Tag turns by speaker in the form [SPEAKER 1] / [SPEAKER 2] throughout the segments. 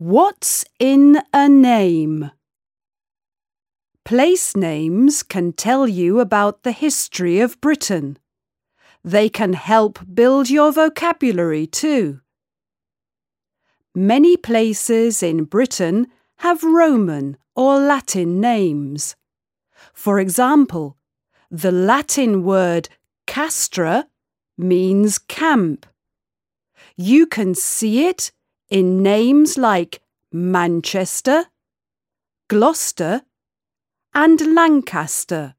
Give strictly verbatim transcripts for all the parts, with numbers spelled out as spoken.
[SPEAKER 1] What's in a name? Place names can tell you about the history of Britain. They can help build your vocabulary too. Many places in Britain have Roman or Latin names. For example, the Latin word castra means camp. You can see it in names like Manchester, Gloucester, and Lancaster.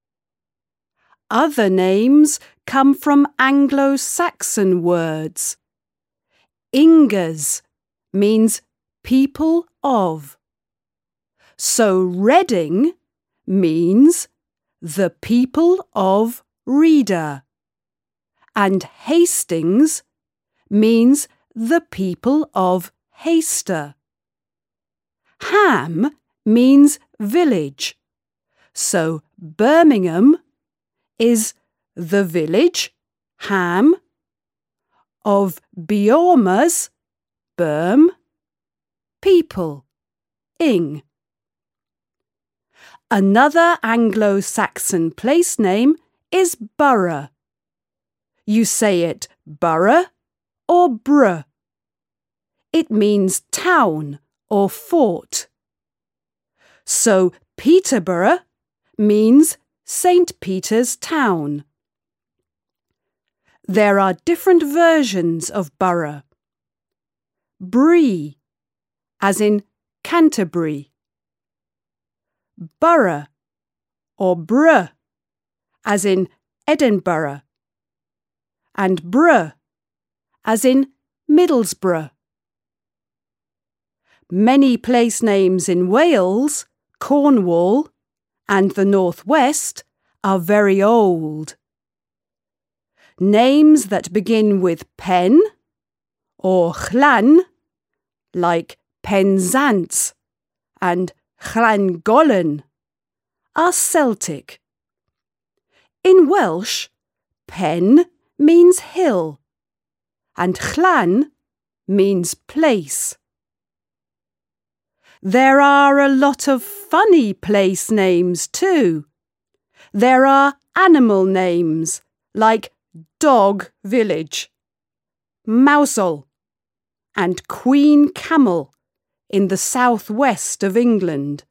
[SPEAKER 1] Other names come from Anglo-Saxon words. Ingers means people of. So Reading means the people of Reader. And Hastings means the people of Hayster. Ham means village. So Birmingham is the village, Ham, of Beormas, Birm, people, Ing. Another Anglo-Saxon place name is Borough. You say it borough or bruh. It means town or fort. So Peterborough means Saint Peter's town. There are different versions of borough. Bree, as in Canterbury. Borough or bruh, as in Edinburgh. And bruh, as in Middlesbrough. Many place names in Wales, Cornwall, and the North West are very old. Names that begin with Pen or Llan, like Penzance and Llangollen, are Celtic. In Welsh, Pen means hill, and Llan means place. There are a lot of funny place names too. There are animal names like Dog Village, Mousehole, and Queen Camel in the southwest of England.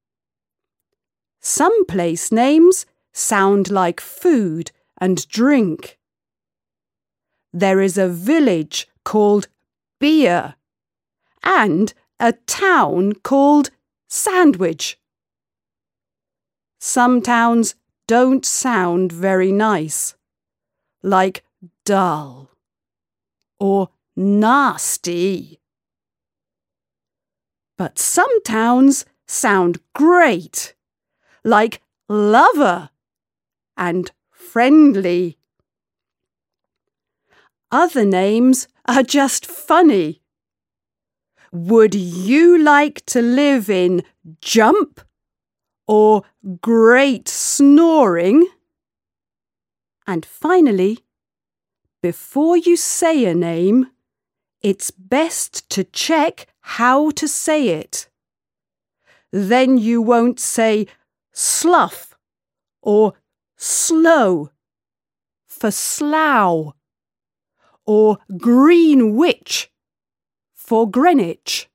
[SPEAKER 1] Some place names sound like food and drink. There is a village called Beer and a town called Sandwich. Some towns don't sound very nice, like dull or nasty. But some towns sound great, like lover and friendly. Other names are just funny. Would you like to live in Jump or Great Snoring? And finally, before you say a name, it's best to check how to say it. Then you won't say slough or slow for slough, or Green Witch for Greenwich.